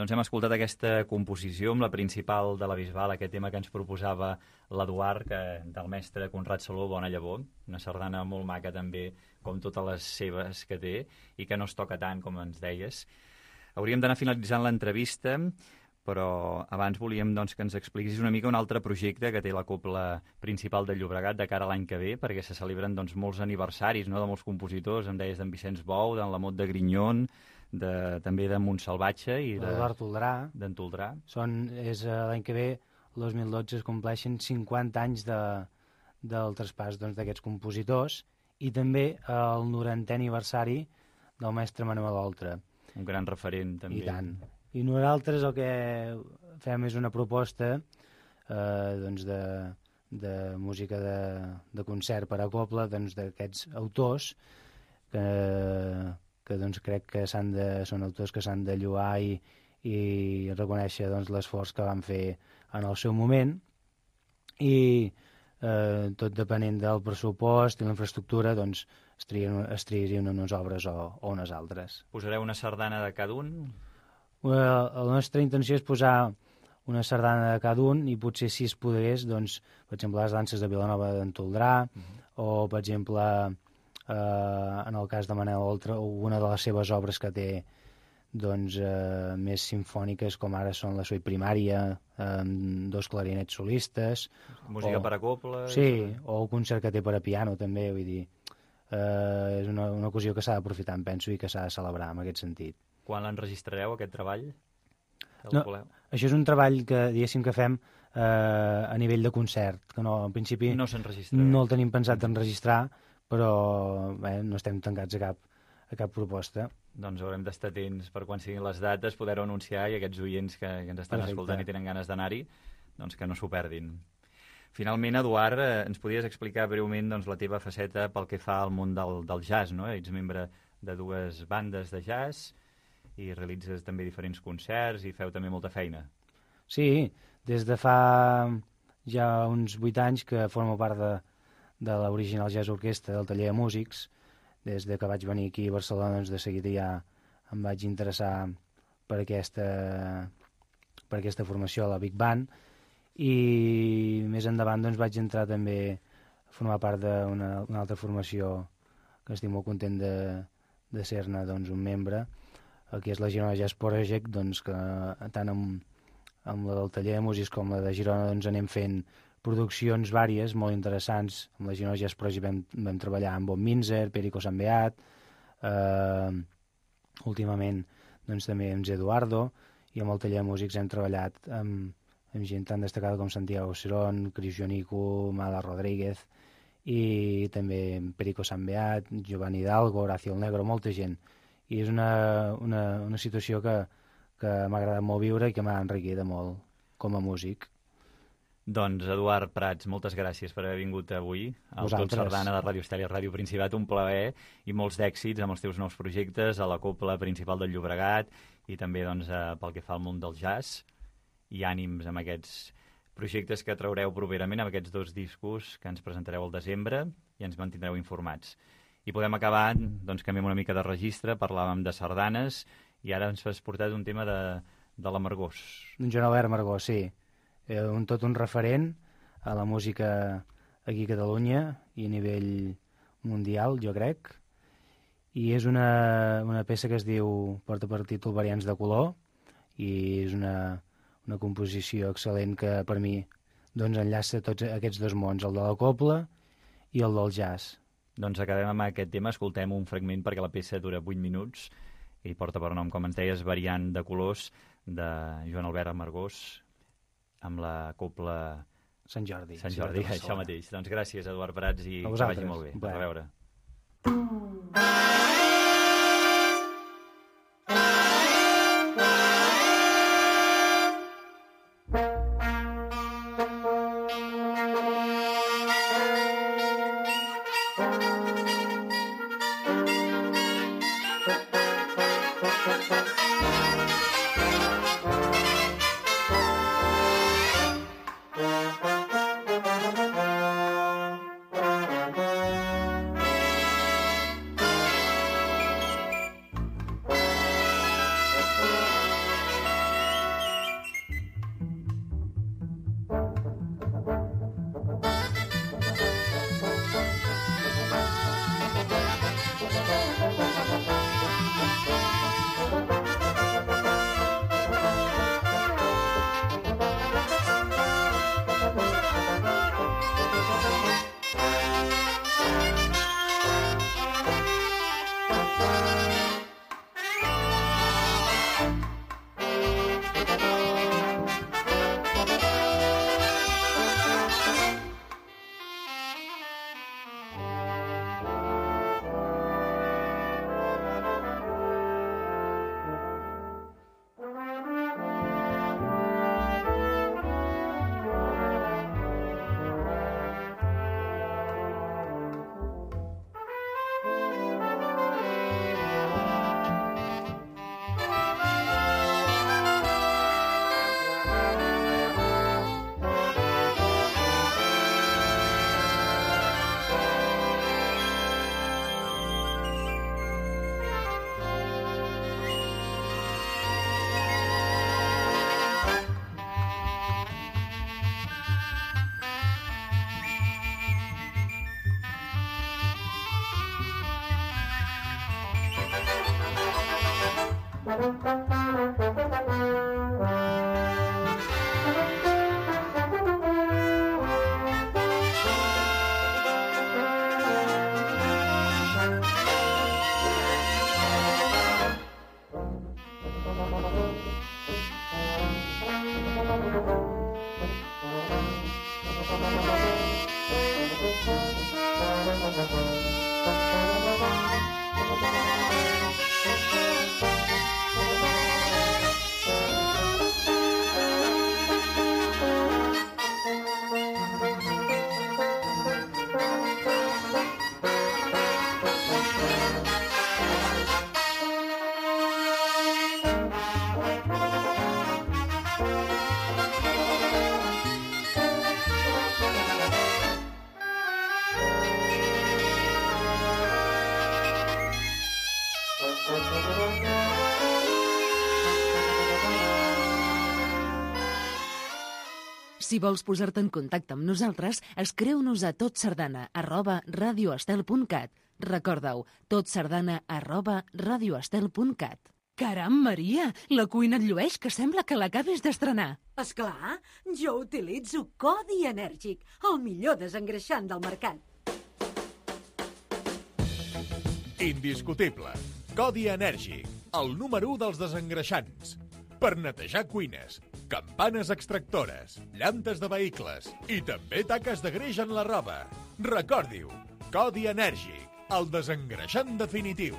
Doncs hem escoltat aquesta composició amb la principal de la Bisbal, aquest tema que ens proposava l'Eduard, del mestre Conrad Saló, Bona Llavor, una sardana molt maca també, com totes les seves que té, i que no es toca tant, com ens deies. Hauríem d'anar finalitzant l'entrevista, però abans volíem doncs, que ens expliquis una mica un altre projecte que té la Cobla Principal de Llobregat de cara a l'any que ve, perquè se celebren doncs, molts aniversaris, no?, de molts compositors, em deies d'en Vicenç Bou, d'en Lamot de Grinyon, també de Montsalvatge i d'Eduard Toldrà. D'en Toldrà. L'any que ve, el 2012, es compleixen 50 anys del traspàs d'aquests compositors i també el 90è aniversari del mestre Manuel Oltra. Un gran referent, també. I tant. I nosaltres el que fem és una proposta de música de concert per a cobla d'aquests autors que crec que són autors que s'han de lloar i reconèixer l'esforç que van fer en el seu moment i tot depenent del pressupost i la infraestructura es triarien unes obres o unes altres. Posareu una sardana de cada un? La nostra intenció és posar una sardana de cada un i potser si es pogués, per exemple, les danses de Vilanova d'en Toldrà o, per exemple, en el cas de Manel Oltra, una de les seves obres que té més sinfòniques, com ara són la Suite Primària, amb 2 clarinets solistes. Música per a cobla. Sí, o el concert que té per a piano, també, vull dir. És una ocasió que s'ha d'aprofitar, em penso, i que s'ha de celebrar en aquest sentit. Quan l'enregistrareu, aquest treball? No, això és un treball que, diguéssim, que fem a nivell de concert, que no, en principi no s'enregistrarà. No el tenim pensat d'enregistrar, però no estem tancats a cap proposta. Doncs haurem d'estar atents per quan siguin les dates, poder-ho anunciar, i aquests oients que ens estan escoltant i tenen ganes d'anar-hi, doncs que no s'ho perdin. Finalment, Eduard, ens podries explicar breument la teva faceta pel que fa al món del jazz, no? Ets membre de 2 bandes de jazz i realitzes també diferents concerts i feu també molta feina. Sí, des de fa ja uns 8 anys que formo part de l'Original Jazz Orquestra del taller de músics. Des de que vaig venir aquí a Barcelona, de seguida ja em vaig interessar per aquesta formació a la Big Band, i més endavant vaig entrar també a formar part d'una altra formació que estic molt content de ser-ne un membre, que és la Girona Jazz Project, que tant amb la del taller de músics com la de Girona anem fent produccions vàries, molt interessants. Amb la Girona Jazz Project vam treballar amb Bob Minzer, Perico Sambeat, últimament també amb Eduardo, i amb el taller de músics hem treballat amb gent tan destacada com Santiago Cerón, Cris Jonico, Mala Rodríguez, i també Perico Sambeat, Giovanni Hidalgo, Horacio el Negro, molta gent. I és una situació que m'ha agradat molt viure i que m'ha enriquit molt com a músic. Doncs, Eduard Prats, moltes gràcies per haver vingut avui al Tot Sardana de Ràdio Estel i Ràdio Principat. Un plaer i molts d'èxits amb els teus nous projectes a la Cobla Principal del Llobregat i també pel que fa al món del jazz. I ànims amb aquests projectes que traureu properament, amb aquests 2 discos que ens presentareu al desembre i ens mantindreu informats. I podem acabar, canviem una mica de registre, parlàvem de sardanes i ara ens has portat un tema de l'Amargós. Un Joan Albert Amargós, sí. Tot un referent a la música aquí a Catalunya i a nivell mundial, jo crec. I és una peça que es diu, porta per títol Variants de color, i és una composició excel·lent que per mi enllaça tots aquests 2 mons, el de la cobla i el del jazz. Doncs acabem amb aquest tema, escoltem un fragment perquè la peça dura 8 minuts i porta per nom, com ens deies, Variant de colors, de Joan Albert Amargós, amb la cobla Sant Jordi. Sant Jordi, això mateix. Doncs gràcies, Eduard Prats, i que vagi molt bé. A veure. Si vols posar-te en contacte amb nosaltres, escriu-nos a totsardana@radioestel.cat. Recorda-ho, totsardana@radioestel.cat. Caram, Maria, la cuina et llueix, que sembla que l'acabes d'estrenar. Esclar, jo utilitzo Codi Enèrgic, el millor desengreixant del mercat. Indiscutible. Codi Enèrgic, el número 1 dels desengreixants. Per netejar cuines, campanes extractores, llantes de vehicles i també taques de greix en la roba. Recordi-ho, Codi Enèrgic, el desengreixant definitiu.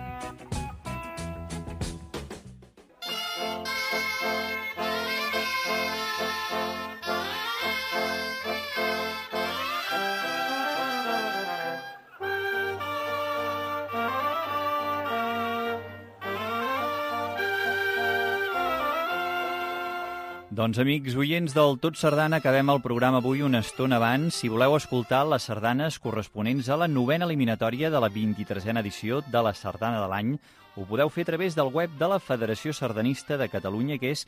Doncs, amics oients del Tot Sardana, acabem el programa avui una estona abans. Si voleu escoltar les sardanes corresponents a la 9a eliminatòria de la 23a edició de la Sardana de l'any, ho podeu fer a través del web de la Federació Sardanista de Catalunya, que és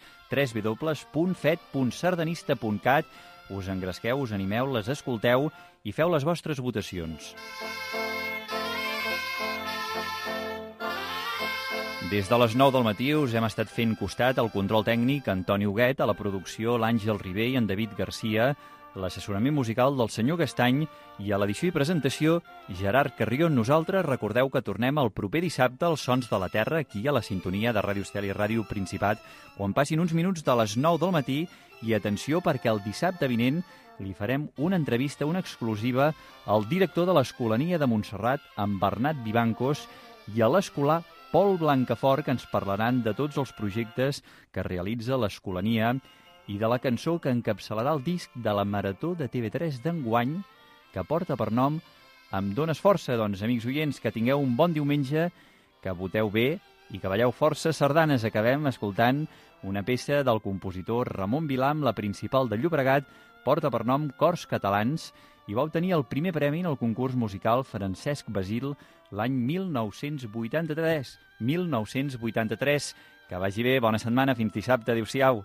www.fet.sardanista.cat. Us engresqueu, us animeu, les escolteu i feu les vostres votacions. Des de les 9 del matí us hem estat fent costat al control tècnic Antoni Huguet, a la producció l'Àngel Ribé i en David Garcia, l'assessorament musical del senyor Gastany i a l'edició i presentació Gerard Carrió. Nosaltres recordeu que tornem el proper dissabte als Sons de la Terra, aquí a la sintonia de Ràdio Estel i Ràdio Principat, quan passin uns minuts de les 9 del matí. I atenció, perquè el dissabte vinent li farem una entrevista, una exclusiva, al director de l'Escolania de Montserrat, en Bernat Vivancos, i a l'escolà Pol Blancafort, que ens parlaran de tots els projectes que realitza l'Escolania i de la cançó que encapçalarà el disc de la Marató de TV3 d'enguany, que porta per nom Em dones força. Doncs, amics oients, que tingueu un bon diumenge, que voteu bé i que balleu força sardanes. Acabem escoltant una peça del compositor Ramon Vilam, la principal de Llobregat, porta per nom Cors Catalans, i va obtenir el primer premi en el concurs musical Francesc Basil l'any 1983. 1983. Que vagi bé, bona setmana, fins dissabte, adéu-siau.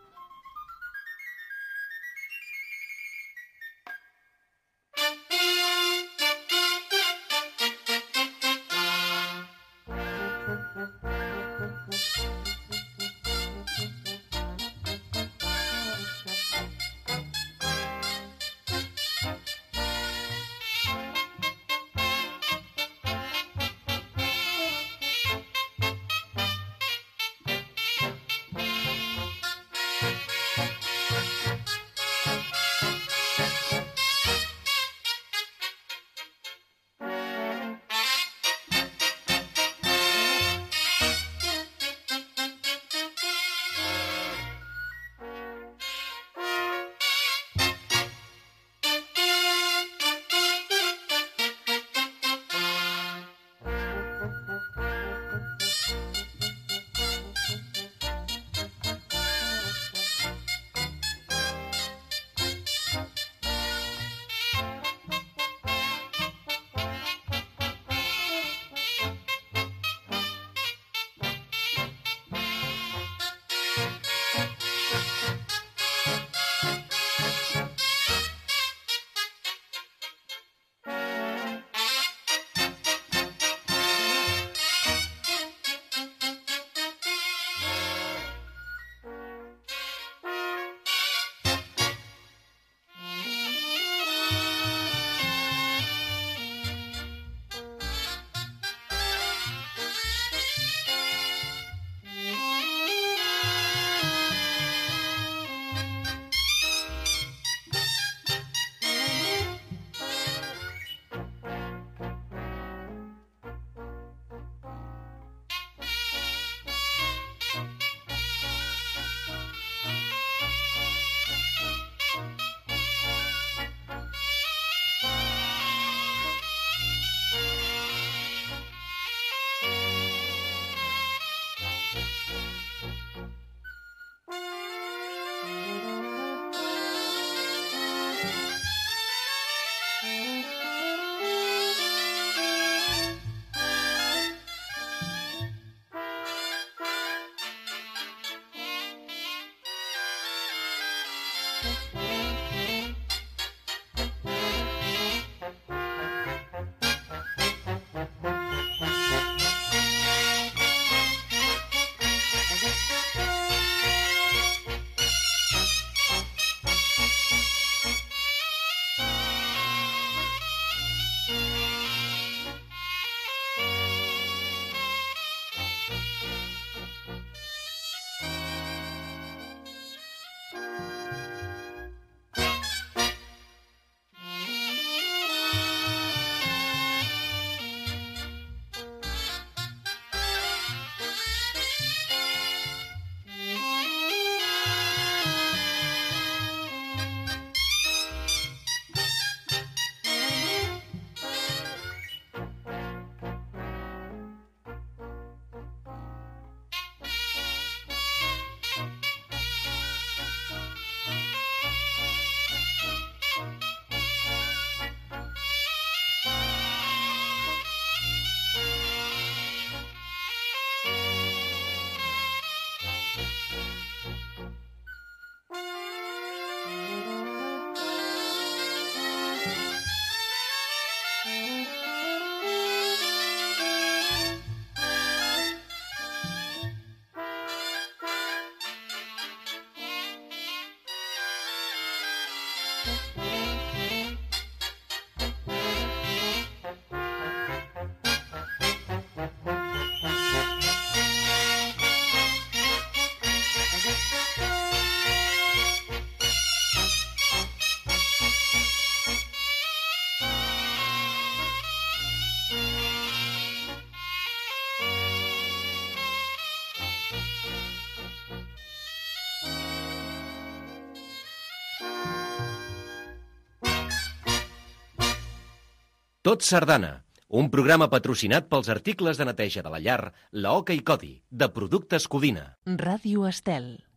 Tot Sardana, un programa patrocinat pels articles de neteja de la llar, la Oca i Codi, de Productes Codina. Ràdio Estel.